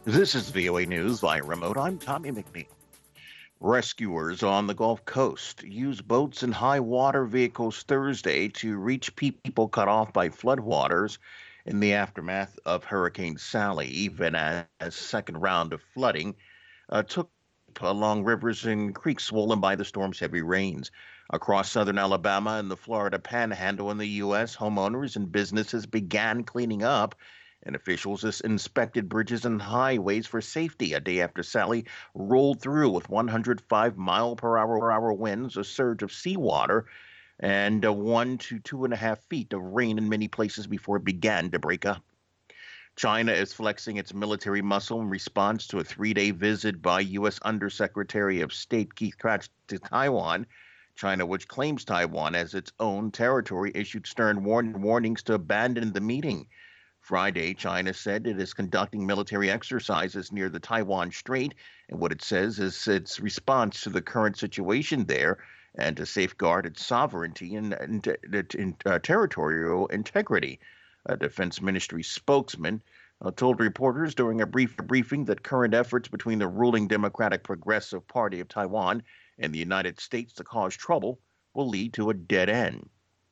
This is VOA News via remote. I'm Tommy McNeil. Rescuers on the Gulf Coast used boats and high water vehicles Thursday to reach people cut off by floodwaters in the aftermath of Hurricane Sally, even as a second round of flooding took along rivers and creeks swollen by the storm's heavy rains. Across southern Alabama and the Florida Panhandle in the U.S., homeowners and businesses began cleaning up, and officials inspected bridges and highways for safety a day after Sally rolled through with 105-mile-per-hour winds, a surge of seawater, and 1 to 2.5 feet of rain in many places before it began to break up. China is flexing its military muscle in response to a 3-day visit by U.S. Undersecretary of State Keith Krach to Taiwan. China, which claims Taiwan as its own territory, issued stern warnings to abandon the meeting. Friday, China said it is conducting military exercises near the Taiwan Strait, and what it says is its response to the current situation there and to safeguard its sovereignty and territorial integrity. A Defense Ministry spokesman told reporters during a briefing that current efforts between the ruling Democratic Progressive Party of Taiwan and the United States to cause trouble will lead to a dead end.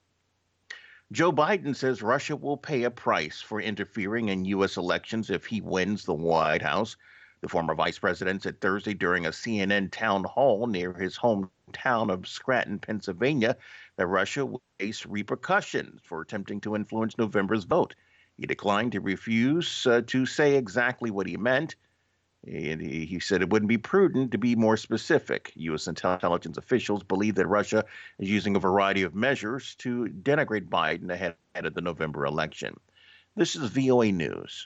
Joe Biden says Russia will pay a price for interfering in U.S. elections if he wins the White House. The former vice president said Thursday during a CNN town hall near his hometown of Scranton, Pennsylvania, that Russia will face repercussions for attempting to influence November's vote. He declined to refuse to say exactly what he meant. And he said it wouldn't be prudent to be more specific. U.S. intelligence officials believe that Russia is using a variety of measures to denigrate Biden ahead of the November election. This is VOA News.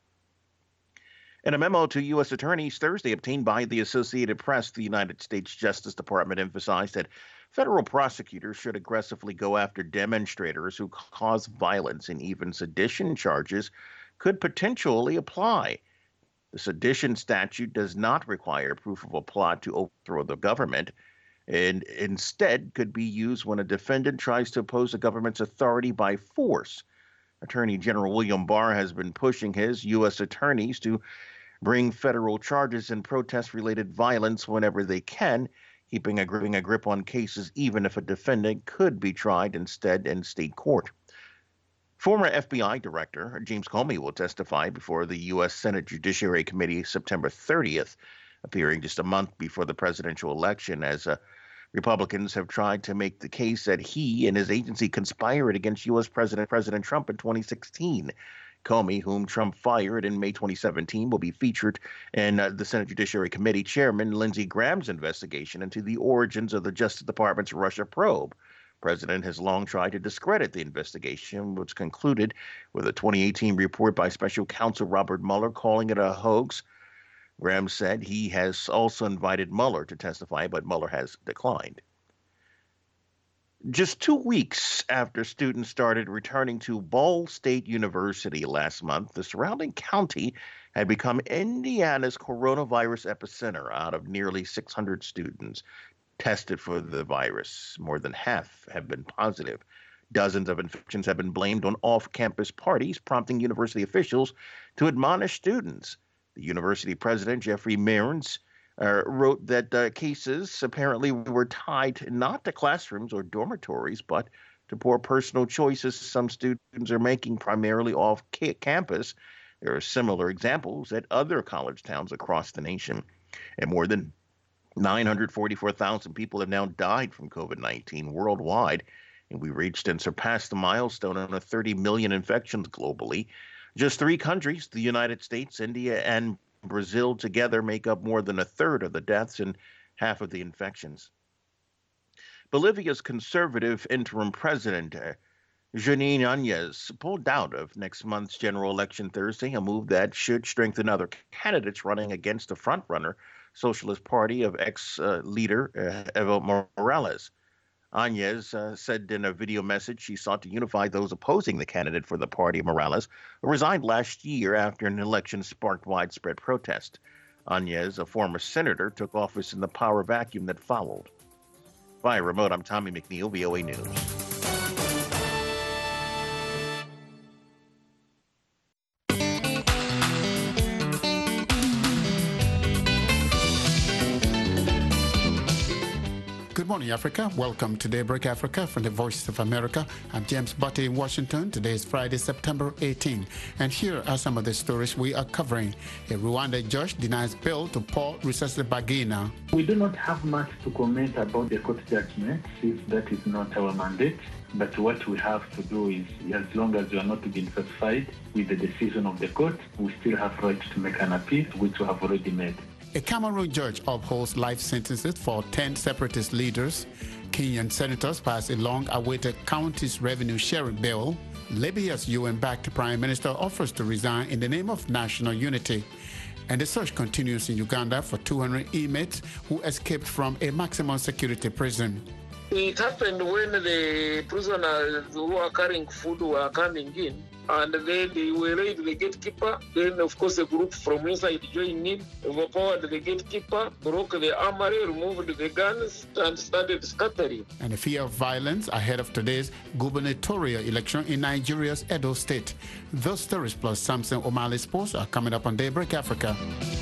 In a memo to U.S. attorneys Thursday obtained by the Associated Press, the United States Justice Department emphasized that federal prosecutors should aggressively go after demonstrators who cause violence, and even sedition charges could potentially apply. The sedition statute does not require proof of a plot to overthrow the government, and instead could be used when a defendant tries to oppose the government's authority by force. Attorney General William Barr has been pushing his U.S. attorneys to bring federal charges in protest-related violence whenever they can, keeping a grip on cases even if a defendant could be tried instead in state court. Former FBI Director James Comey will testify before the U.S. Senate Judiciary Committee September 30th, appearing just a month before the presidential election, as Republicans have tried to make the case that he and his agency conspired against U.S. President Trump in 2016. Comey, whom Trump fired in May 2017, will be featured in the Senate Judiciary Committee Chairman Lindsey Graham's investigation into the origins of the Justice Department's Russia probe. The president has long tried to discredit the investigation, which concluded with a 2018 report by special counsel Robert Mueller calling it a hoax. Graham said he has also invited Mueller to testify, but Mueller has declined. Just 2 weeks after students started returning to Ball State University last month, the surrounding county had become Indiana's coronavirus epicenter. Out of nearly 600 students tested for the virus, more than half have been positive. Dozens of infections have been blamed on off-campus parties, prompting university officials to admonish students. The university president, Jeffrey Mearns, wrote that cases apparently were tied not to classrooms or dormitories, but to poor personal choices some students are making primarily off campus. There are similar examples at other college towns across the nation. And more than 944,000 people have now died from COVID-19 worldwide, and we reached and surpassed the milestone of 30 million infections globally. Just 3 countries, the United States, India, and Brazil together make up more than a third of the deaths and half of the infections. Bolivia's conservative interim president, Janine Áñez, pulled out of next month's general election Thursday, a move that should strengthen other candidates running against the frontrunner Socialist Party of ex-leader Evo Morales. Áñez said in a video message she sought to unify those opposing the candidate for the party, Morales, who resigned last year after an election sparked widespread protest. Áñez, a former senator, took office in the power vacuum that followed. Via remote, I'm Tommy McNeil, VOA News. morning, Africa. Welcome to Daybreak Africa from the Voice of America. I'm James Butte in Washington. Today is Friday, September 18. And here are some of the stories we are covering. A Rwanda judge denies bail to Paul Rusesabagina. We do not have much to comment about the court judgment, since that is not our mandate. But what we have to do is, as long as we are not being satisfied with the decision of the court, we still have right to make an appeal, which we have already made. A Cameroon judge upholds life sentences for 10 separatist leaders. Kenyan senators pass a long-awaited county's revenue sharing bill. Libya's UN-backed prime minister offers to resign in the name of national unity. And the search continues in Uganda for 200 inmates who escaped from a maximum security prison. It happened when the prisoners who are carrying food were coming in, and then they were raid the gatekeeper. Then, of course, a group from inside joined in, overpowered the gatekeeper, broke the armory, removed the guns, and started scattering. And a fear of violence ahead of today's gubernatorial election in Nigeria's Edo State. Those stories plus Samson O'Malley Sports are coming up on Daybreak Africa.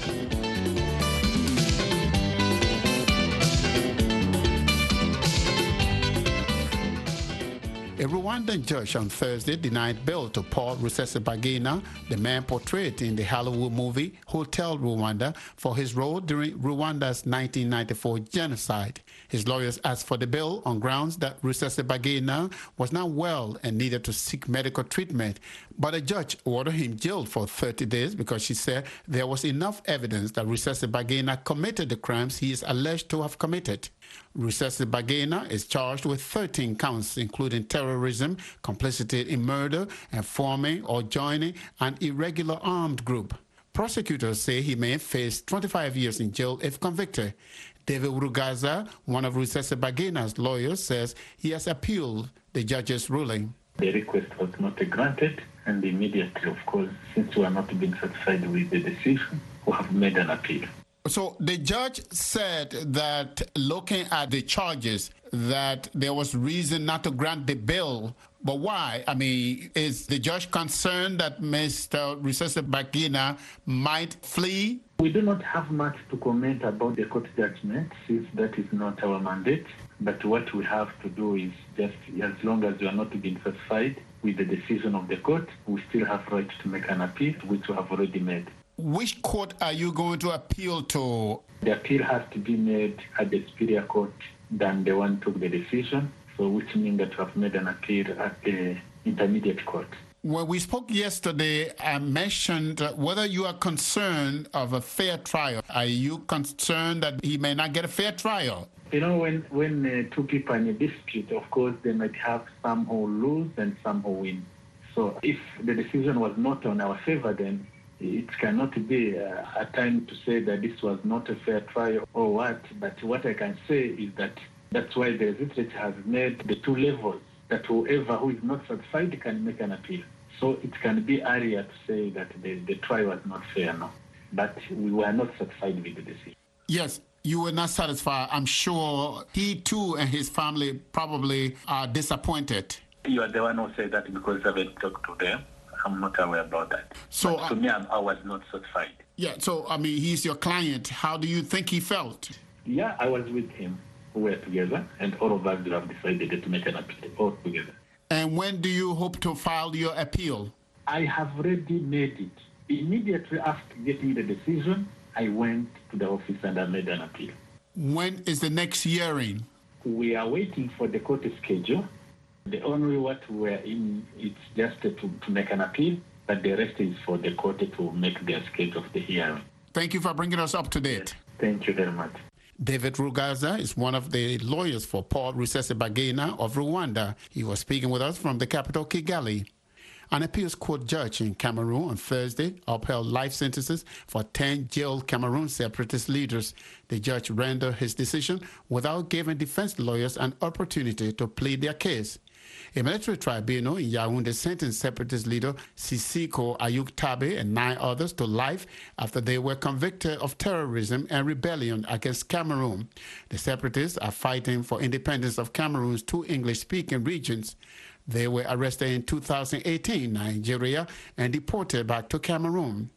A Rwandan judge on Thursday denied bail to Paul Rusesabagina, the man portrayed in the Hollywood movie Hotel Rwanda, for his role during Rwanda's 1994 genocide. His lawyers asked for the bail on grounds that Rusesabagina was not well and needed to seek medical treatment, but a judge ordered him jailed for 30 days because she said there was enough evidence that Rusesabagina committed the crimes he is alleged to have committed. Rusesabagina is charged with 13 counts, including terrorism, complicity in murder, and forming or joining an irregular armed group. Prosecutors say he may face 25 years in jail if convicted. David Rugaza, one of Rusesabagina's lawyers, says he has appealed the judge's ruling. The request was not granted, and immediately, of course, since we are not being satisfied with the decision, we have made an appeal. So the judge said that looking at the charges, that there was reason not to grant the bail. But why? I mean, is the judge concerned that Mr. Rusesabagina might flee? We do not have much to comment about the court judgment, since that is not our mandate. But what we have to do is just, as long as we are not being satisfied with the decision of the court, we still have right to make an appeal, which we have already made. Which court are you going to appeal to? The appeal has to be made at the superior court than the one took the decision, so which means that we have made an appeal at the intermediate court. When we spoke yesterday, I mentioned whether you are concerned of a fair trial. Are you concerned that he may not get a fair trial? You know, when two people are in a dispute, of course, they might have some who lose and some who win. So if the decision was not on our favor, then it cannot be a time to say that this was not a fair trial or what. But what I can say is that that's why the legislature has made the two levels, that whoever who is not satisfied can make an appeal. So it can be earlier to say that the trial was not fair, no. But we were not satisfied with the decision. Yes, you were not satisfied. I'm sure he too and his family probably are disappointed. You are the one who said that because I haven't talked to them. I'm not aware about that. So but to me, I was not satisfied. Yeah, so, I mean, he's your client. How do you think he felt? Yeah, I was with him. We were together, and all of us have decided to make an appeal all together. And when do you hope to file your appeal? I have already made it. Immediately after getting the decision, I went to the office and I made an appeal. When is the next hearing? We are waiting for the court schedule. The only what we're in, it's just to make an appeal, but the rest is for the court to make their schedule of the hearing. Thank you for bringing us up to date. Thank you very much. David Rugaza is one of the lawyers for Paul Rusesabagina of Rwanda. He was speaking with us from the capital, Kigali. An appeals court judge in Cameroon on Thursday upheld life sentences for 10 jailed Cameroon separatist leaders. The judge rendered his decision without giving defense lawyers an opportunity to plead their case. A military tribunal in Yaoundé sentenced separatist leader Sissoko Ayuk Tabe and 9 others to life after they were convicted of terrorism and rebellion against Cameroon. The separatists are fighting for independence of Cameroon's 2 English-speaking regions. They were arrested in 2018 in Nigeria and deported back to Cameroon.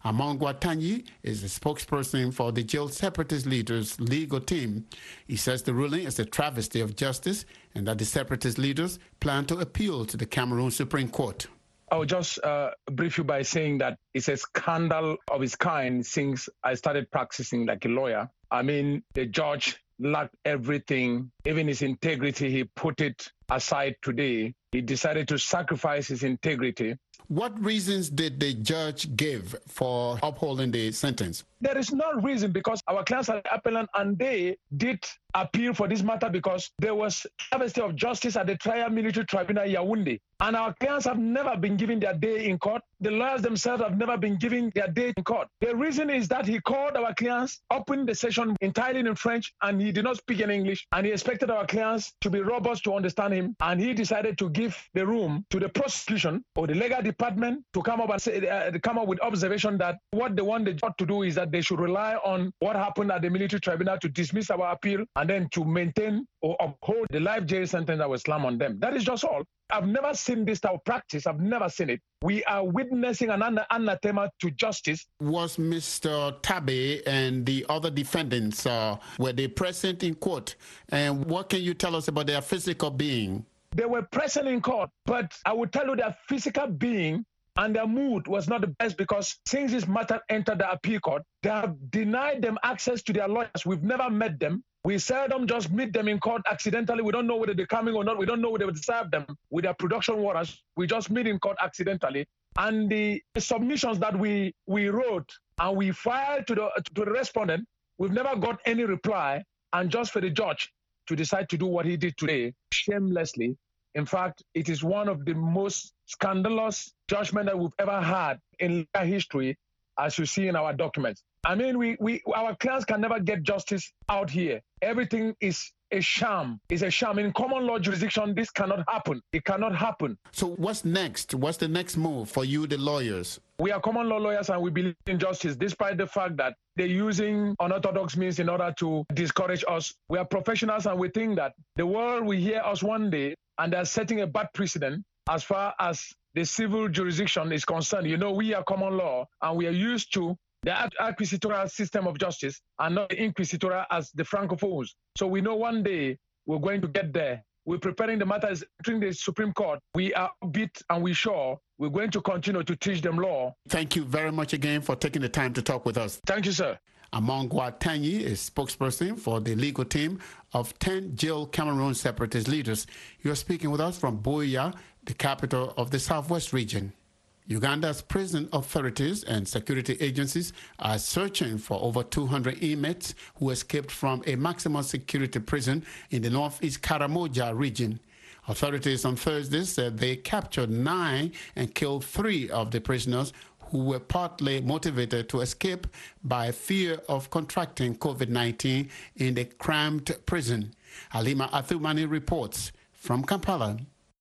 Among Watanyi is the spokesperson for the jailed separatist leaders' legal team. He says the ruling is a travesty of justice and that the separatist leaders plan to appeal to the Cameroon Supreme Court. I'll just brief you by saying that it's a scandal of its kind since I started practicing like a lawyer. I mean, the judge lacked everything, even his integrity. He put it aside today. He decided to sacrifice his integrity. What reasons did the judge give for upholding the sentence? There is no reason, because our clients are appellant and they did appeal for this matter because there was travesty of justice at the Trial Military Tribunal Yaoundé. And our clients have never been given their day in court. The lawyers themselves have never been given their day in court. The reason is that he called our clients, opened the session entirely in French, and he did not speak in English. And he expected our clients to be robust to understand him. And he decided to give the room to the prosecution or the legal department to come up and say, come up with observation that what they want the judge to do is that they should rely on what happened at the military tribunal to dismiss our appeal and then to maintain or uphold the life jail sentence that was slammed on them. That is just all. I've never seen this type of practice. I've never seen it. We are witnessing an anathema to justice. Was Mr. Tabe and the other defendants, were they present in court? And what can you tell us about their physical being? They were present in court, but I will tell you their physical being and their mood was not the best, because since this matter entered the appeal court, they have denied them access to their lawyers. We've never met them. We seldom just meet them in court accidentally. We don't know whether they're coming or not. We don't know whether they would serve them with their production warrants. We just meet in court accidentally. And the submissions that we wrote and we filed to the respondent, we've never got any reply. And just for the judge to decide to do what he did today, shamelessly. In fact, it is one of the most scandalous judgments that we've ever had in history, as you see in our documents. I mean, our clients can never get justice out here. Everything is a sham. It's a sham. In common law jurisdiction, this cannot happen. It cannot happen. So what's next? What's the next move for you, the lawyers? We are common law lawyers and we believe in justice, despite the fact that they're using unorthodox means in order to discourage us. We are professionals and we think that the world will hear us one day, and they're setting a bad precedent as far as the civil jurisdiction is concerned. You know, we are common law and we are used to the acquisitorial system of justice and not the inquisitorial as the Francophones. So we know one day we're going to get there. We're preparing the matters entering the Supreme Court. We are beat and we're sure we're going to continue to teach them law. Thank you very much again for taking the time to talk with us. Thank you, sir. Among Watanyi is spokesperson for the legal team of 10 jailed Cameroon separatist leaders. You're speaking with us from Buea, the capital of the Southwest region. Uganda's prison authorities and security agencies are searching for over 200 inmates who escaped from a maximum security prison in the northeast Karamoja region. Authorities on Thursday said they captured 9 and killed 3 of the prisoners who were partly motivated to escape by fear of contracting COVID-19 in the cramped prison. Halima Athumani reports from Kampala.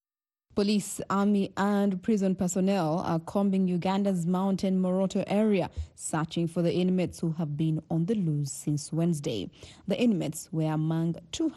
Police, army and prison personnel are combing Uganda's mountain Moroto area, searching for the inmates who have been on the loose since Wednesday. The inmates were among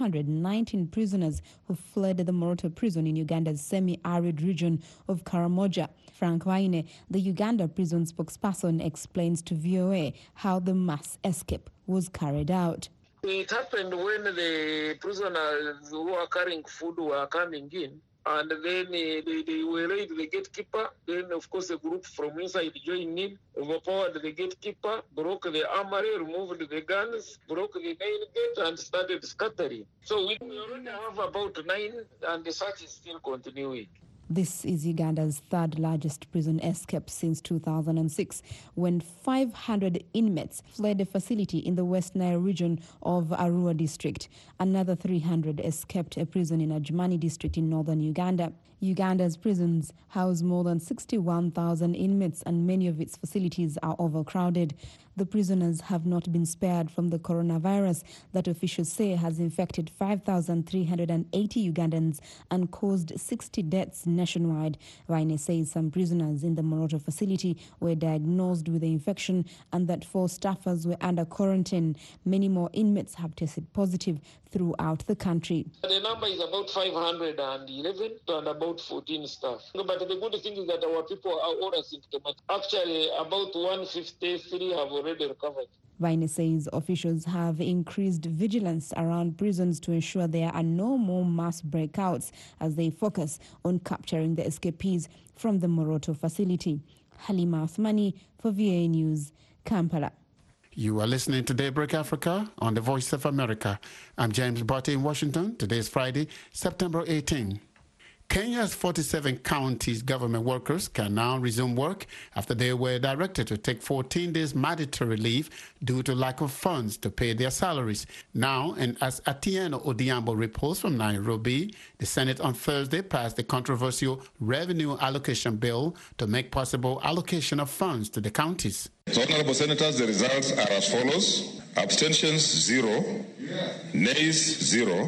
219 prisoners who fled the Moroto prison in Uganda's semi-arid region of Karamoja. Frank Waine, the Uganda prison spokesperson, explains to VOA how the mass escape was carried out. It happened when the prisoners who are carrying food were coming in. And then they waylaid the gatekeeper. Then, of course, a group from inside joined in, overpowered the gatekeeper, broke the armory, removed the guns, broke the main gate, and started scattering. So we already have about 9, and the search is still continuing. This is Uganda's third largest prison escape since 2006, when 500 inmates fled a facility in the West Nile region of Arua district. Another 300 escaped a prison in Ajumani district in northern Uganda. Uganda's prisons house more than 61,000 inmates and many of its facilities are overcrowded. The prisoners have not been spared from the coronavirus that officials say has infected 5,380 Ugandans and caused 60 deaths nationwide. Vaine says some prisoners in the Moroto facility were diagnosed with the infection and that 4 staffers were under quarantine. Many more inmates have tested positive throughout the country. The number is about 511 and about 14 staff. But the good thing is that our people are all asymptomatic. Actually, about 153 have already recovered. Vaine says officials have increased vigilance around prisons to ensure there are no more mass breakouts as they focus on capturing the escapees from the Moroto facility. Halima Othmani for VOA News, Kampala. You are listening to Daybreak Africa on the Voice of America. I'm James Botte in Washington. Today is Friday, September 18. Kenya's 47 counties government workers can now resume work after they were directed to take 14 days mandatory leave due to lack of funds to pay their salaries. Now, and as Atieno Odiambo reports from Nairobi, the Senate on Thursday passed the controversial revenue allocation bill to make possible allocation of funds to the counties. So, Honorable Senators, the results are as follows. Abstentions 0, nays 0,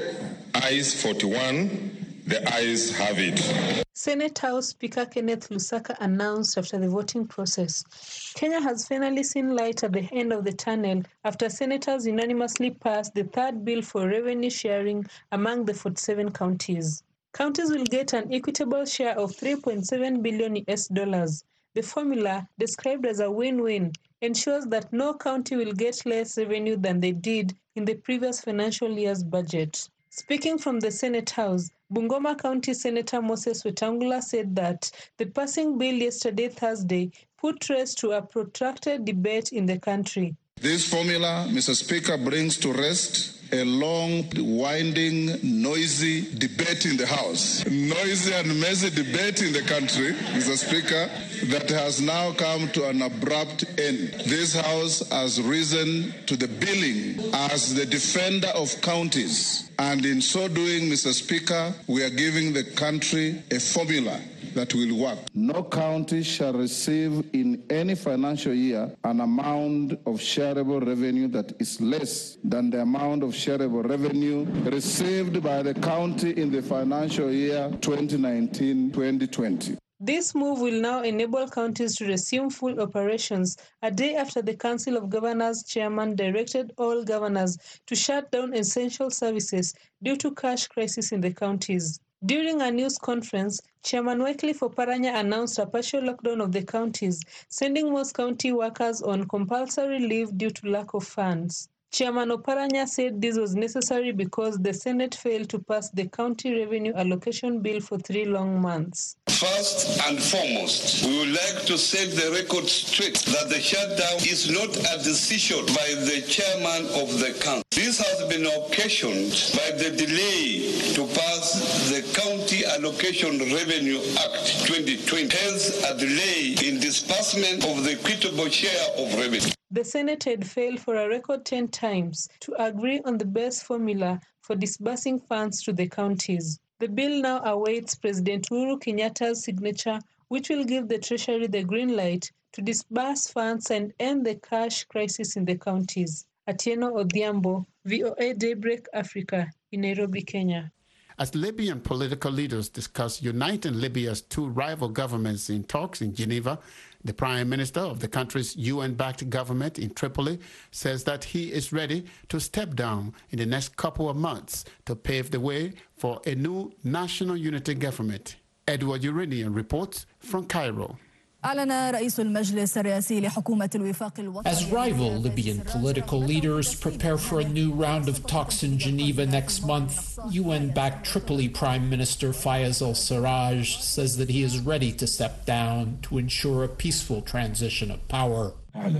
ayes 41. The ayes have it. Senate House Speaker Kenneth Lusaka announced after the voting process, Kenya has finally seen light at the end of the tunnel after senators unanimously passed the third bill for revenue sharing among the 47 counties. Counties will get an equitable share of $3.7 billion. The formula, described as a win-win, ensures that no county will get less revenue than they did in the previous financial year's budget. Speaking from the Senate House, Bungoma County Senator Moses Wetangula said that the passing bill yesterday, Thursday, put rest to a protracted debate in the country. This formula, Mr. Speaker, brings to rest a long, winding, noisy debate in the House. Noisy and messy debate in the country, Mr. Speaker, that has now come to an abrupt end. This House has risen to the billing as the defender of counties. And in so doing, Mr. Speaker, we are giving the country a formula that will work. No county shall receive in any financial year an amount of shareable revenue that is less than the amount of shareable revenue received by the county in the financial year 2019-2020. This move will now enable counties to resume full operations a day after the Council of Governors chairman directed all governors to shut down essential services due to cash crisis in the counties. During a news conference, Chairman Wycliffe Oparanya announced a partial lockdown of the counties, sending most county workers on compulsory leave due to lack of funds. Chairman Oparanya said this was necessary because the Senate failed to pass the county revenue allocation bill for 3 long months. First and foremost, we would like to set the record straight that the shutdown is not a decision by the chairman of the council. This has been occasioned by the delay to pass the County Allocation Revenue Act 2020, hence a delay in disbursement of the equitable share of revenue. The Senate had failed for a record 10 times to agree on the best formula for disbursing funds to the counties. The bill now awaits President Uhuru Kenyatta's signature, which will give the Treasury the green light to disburse funds and end the cash crisis in the counties. Atieno Odhiambo, VOA Daybreak Africa, in Nairobi, Kenya. As Libyan political leaders discuss uniting Libya's 2 rival governments in talks in Geneva, the Prime Minister of the country's UN-backed government in Tripoli says that he is ready to step down in the next couple of months to pave the way for a new national unity government. Edward Uranian reports from Cairo. As rival Libyan political leaders prepare for a new round of talks in Geneva next month, UN-backed Tripoli Prime Minister Fayez al-Sarraj says that he is ready to step down to ensure a peaceful transition of power.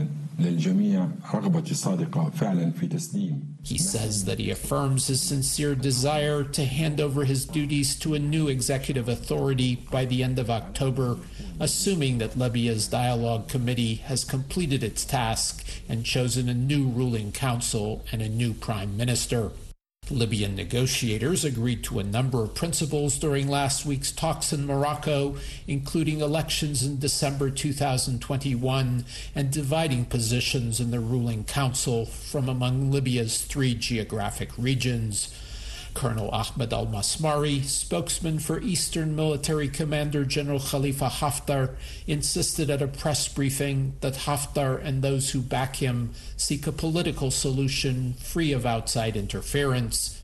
He says that he affirms his sincere desire to hand over his duties to a new executive authority by the end of October, assuming that Libya's Dialogue Committee has completed its task and chosen a new ruling council and a new prime minister. Libyan negotiators agreed to a number of principles during last week's talks in Morocco, including elections in December 2021 and dividing positions in the ruling council from among Libya's 3 geographic regions. Colonel Ahmed al-Masmari, spokesman for Eastern Military Commander General Khalifa Haftar, insisted at a press briefing that Haftar and those who back him seek a political solution free of outside interference.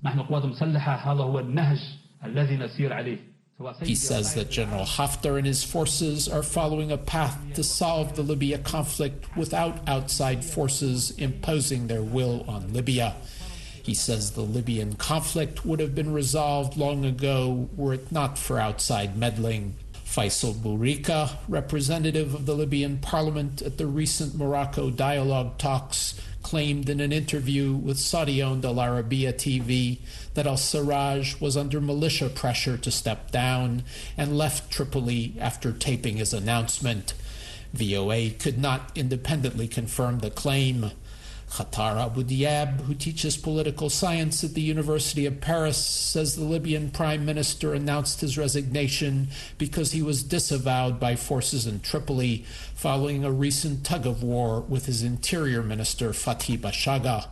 He says that General Haftar and his forces are following a path to solve the Libya conflict without outside forces imposing their will on Libya. He says the Libyan conflict would have been resolved long ago were it not for outside meddling. Faisal Bourika, representative of the Libyan parliament at the recent Morocco dialogue talks, claimed in an interview with Saudi-owned Al Arabiya TV that al-Sarraj was under militia pressure to step down and left Tripoli after taping his announcement. VOA could not independently confirm the claim. Khatar Abu Diab, who teaches political science at the University of Paris, says the Libyan prime minister announced his resignation because he was disavowed by forces in Tripoli following a recent tug-of-war with his interior minister Fathi Bashaga.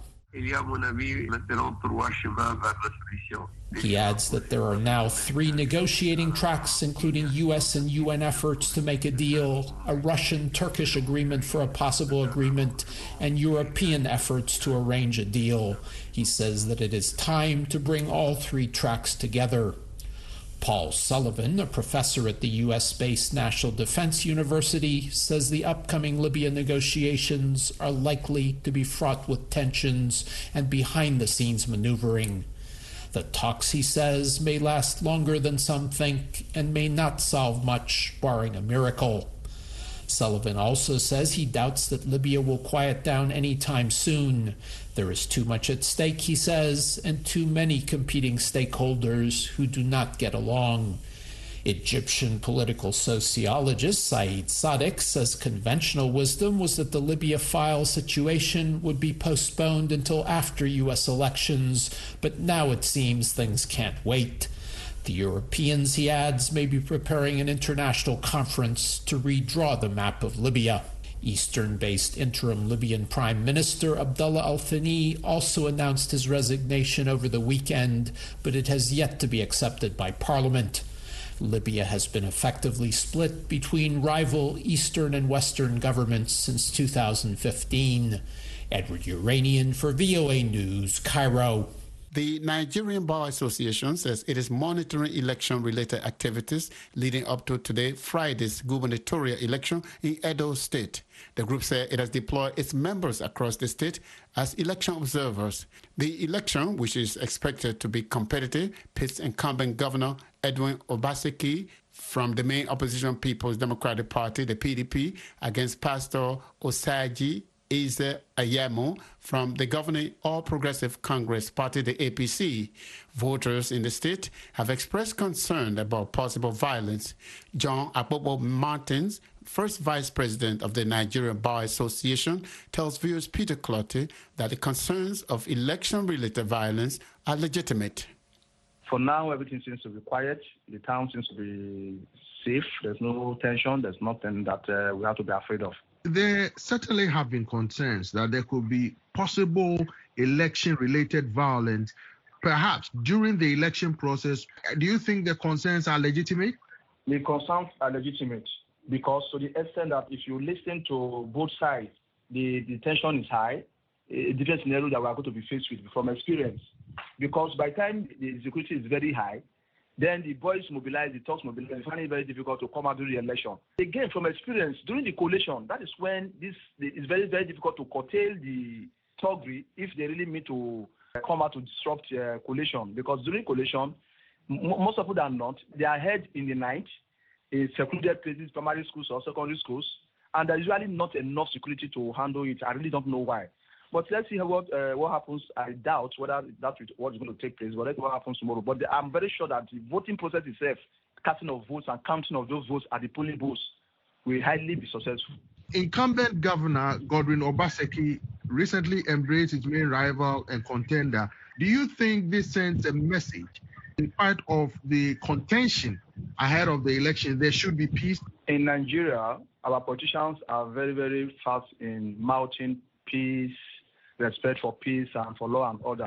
He adds that there are now 3 negotiating tracks, including U.S. and UN efforts to make a deal, a Russian-Turkish agreement for a possible agreement, and European efforts to arrange a deal. He says that it is time to bring all 3 tracks together. Paul Sullivan, a professor at the U.S.-based National Defense University, says the upcoming Libya negotiations are likely to be fraught with tensions and behind-the-scenes maneuvering. The talks, he says, may last longer than some think and may not solve much, barring a miracle. Sullivan also says he doubts that Libya will quiet down anytime soon. There is too much at stake, he says, and too many competing stakeholders who do not get along. Egyptian political sociologist Saeed Sadiq says conventional wisdom was that the Libya file situation would be postponed until after U.S. elections, but now it seems things can't wait. The Europeans, he adds, may be preparing an international conference to redraw the map of Libya. Eastern-based interim Libyan Prime Minister Abdullah Al-Thani also announced his resignation over the weekend, but it has yet to be accepted by Parliament. Libya has been effectively split between rival Eastern and Western governments since 2015. Edward Uranian for VOA News, Cairo. The Nigerian Bar Association says it is monitoring election-related activities leading up to today, Friday's gubernatorial election in Edo State. The group said it has deployed its members across the state as election observers. The election, which is expected to be competitive, pits incumbent Governor Edwin Obaseki from the main opposition People's Democratic Party, the PDP, against Pastor Osaji Eze Ayemo from the governing All Progressive Congress Party, the APC. Voters in the state have expressed concern about possible violence. John Akpobo Martins, first vice president of the Nigerian Bar Association, tells viewers Peter Clottey that the concerns of election-related violence are legitimate. For now, everything seems to be quiet. The town seems to be safe. There's no tension. There's nothing that we have to be afraid of. There certainly have been concerns that there could be possible election-related violence, perhaps during the election process. Do you think the concerns are legitimate? The concerns are legitimate because to the extent that if you listen to both sides, the tension is high. A different scenario that we are going to be faced with from experience. Because by the time the security is very high, then the boys mobilize, the talks mobilize, they find it very difficult to come out during the election. Again, from experience, during the collation, that is when it's very, very difficult to curtail the thuggery if they really mean to come out to disrupt collation. Because during collation, most of them are not. They are held in the night in secluded places, primary schools or secondary schools, and there's usually not enough security to handle it. I really don't know why. But let's see what happens. I doubt whether that's what is going to take place, but let's see what happens tomorrow. But I'm very sure that the voting process itself, casting of votes and counting of those votes at the polling booths, will highly be successful. Incumbent Governor Godwin Obaseki recently embraced his main rival and contender. Do you think this sends a message in spite of the contention ahead of the election? There should be peace? In Nigeria, our politicians are very, very fast in mounting peace, respect for peace and for law and order.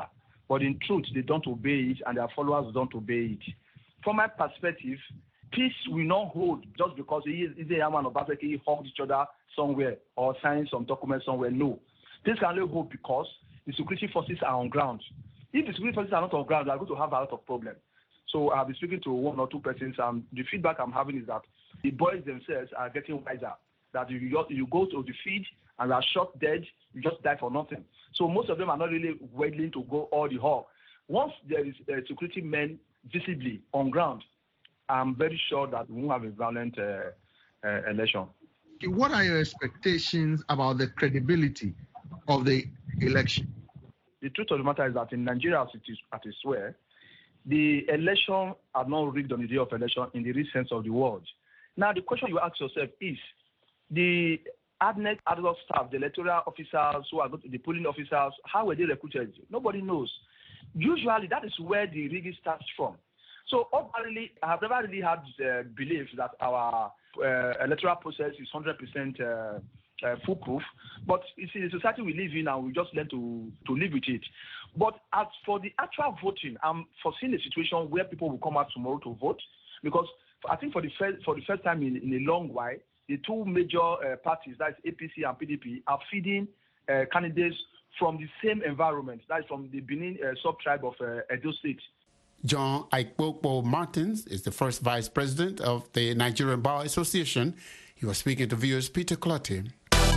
but in truth, they don't obey it, and their followers don't obey it. From my perspective, peace will not hold just because Yaman or Obaseki hugged each other somewhere or signed some document somewhere. No. Peace can only hold because the security forces are on ground. If the security forces are not on ground, they are going to have a lot of problems. So I've been speaking to one or two persons, and the feedback I'm having is that the boys themselves are getting wiser. That you go to the field and you are shot dead, you just die for nothing. So most of them are not really willing to go all the hog. Once there is security men visibly on ground, I'm very sure that we won't have a violent election. What are your expectations about the credibility of the election? The truth of the matter is that in Nigeria, as it is where, the election are not rigged on the day of election in the real sense of the word. Now, the question you ask yourself is, the ADNEC adult staff, the electoral officers, who are the polling officers, how were they recruited? Nobody knows. Usually, that is where the rigging starts from. So, ordinarily, I have never really had belief that our electoral process is 100% foolproof. But it's the society we live in, and we just learn to live with it. But as for the actual voting, I'm foreseeing a situation where people will come out tomorrow to vote, because I think for the first time in a long while, the two major parties, that is APC and PDP, are feeding candidates from the same environment, that is from the Benin sub-tribe of Edo State. John Aikpokpo Martins is the first vice president of the Nigerian Bar Association. He was speaking to viewers Peter Clotty.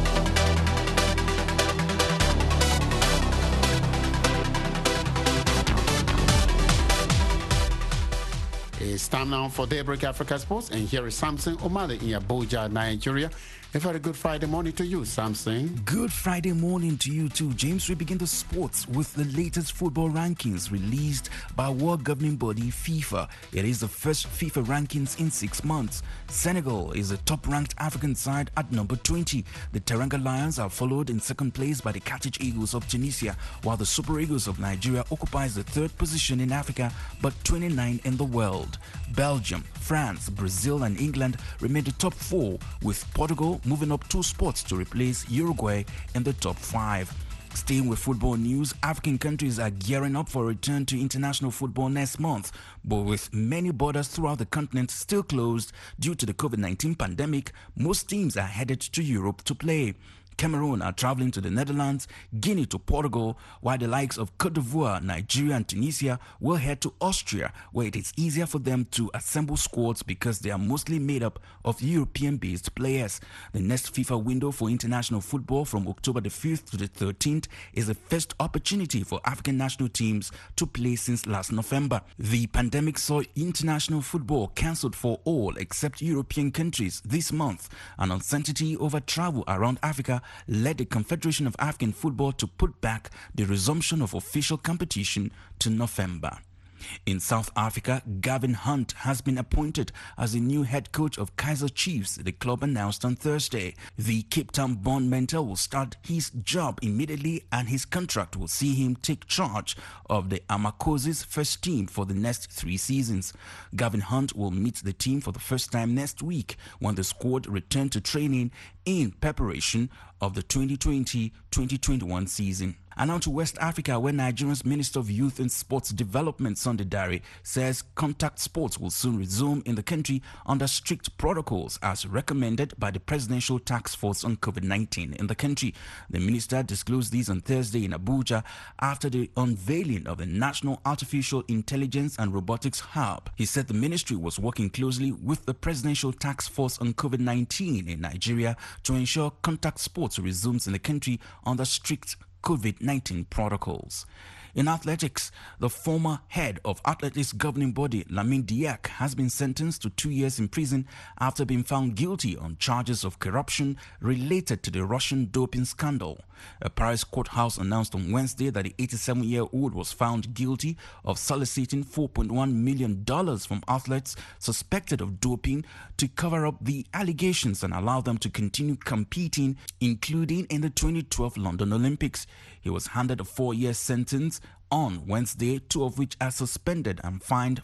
It's time now for Daybreak Africa Sports, and here is Samson Omale in Abuja, Nigeria. A very good Friday morning to you, Samson. Good Friday morning to you too, James. We begin the sports with the latest football rankings released by world governing body FIFA. It is the first FIFA rankings in 6 months. Senegal is the top-ranked African side at number 20. The Teranga Lions are followed in second place by the Carthage Eagles of Tunisia, while the Super Eagles of Nigeria occupies the third position in Africa, but 29 in the world. Belgium, France, Brazil and England remain the top 4, with Portugal moving up 2 spots to replace Uruguay in the top 5. Staying with football news, African countries are gearing up for a return to international football next month, but with many borders throughout the continent still closed due to the COVID-19 pandemic, most teams are headed to Europe to play. Cameroon are traveling to the Netherlands, Guinea to Portugal, while the likes of Cote d'Ivoire, Nigeria and Tunisia will head to Austria, where it is easier for them to assemble squads because they are mostly made up of European-based players. The next FIFA window for international football from October the 5th to the 13th is the first opportunity for African national teams to play since last November. The pandemic saw international football cancelled for all except European countries this month, and uncertainty over travel around Africa led the Confederation of African Football to put back the resumption of official competition to November. In South Africa, Gavin Hunt has been appointed as the new head coach of Kaizer Chiefs, the club announced on Thursday. The Cape Town-born mentor will start his job immediately, and his contract will see him take charge of the Amakosi's first team for the next 3 seasons. Gavin Hunt will meet the team for the first time next week when the squad return to training in preparation of the 2020-2021 season. And now to West Africa, where Nigeria's Minister of Youth and Sports Development, Sunday Dare, says contact sports will soon resume in the country under strict protocols as recommended by the Presidential Task Force on COVID-19 in the country. The minister disclosed these on Thursday in Abuja after the unveiling of the National Artificial Intelligence and Robotics Hub. He said the ministry was working closely with the Presidential Task Force on COVID-19 in Nigeria to ensure contact sports resumes in the country under strict COVID-19 protocols. In athletics, the former head of athletics governing body, Lamine Diack, has been sentenced to 2 years in prison after being found guilty on charges of corruption related to the Russian doping scandal. A Paris courthouse announced on Wednesday that the 87-year-old was found guilty of soliciting $4.1 million from athletes suspected of doping to cover up the allegations and allow them to continue competing, including in the 2012 London Olympics. He was handed a 4-year sentence on Wednesday, 2 of which are suspended and fined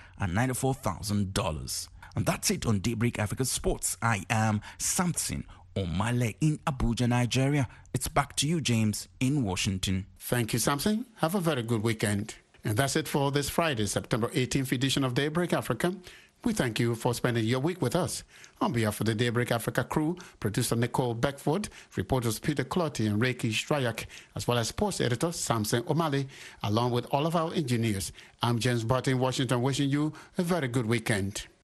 $594,000. And that's it on Daybreak Africa Sports. I am Samson Omale in Abuja, Nigeria. It's back to you, James, in Washington. Thank you, Samson. Have a very good weekend. And that's it for this Friday, September 18th edition of Daybreak Africa. We thank you for spending your week with us. On behalf of the Daybreak Africa crew, producer Nicole Beckford, reporters Peter Clotty and Reiki Strayak, as well as sports editor Samson Omale, along with all of our engineers, I'm James Barton in Washington, wishing you a very good weekend.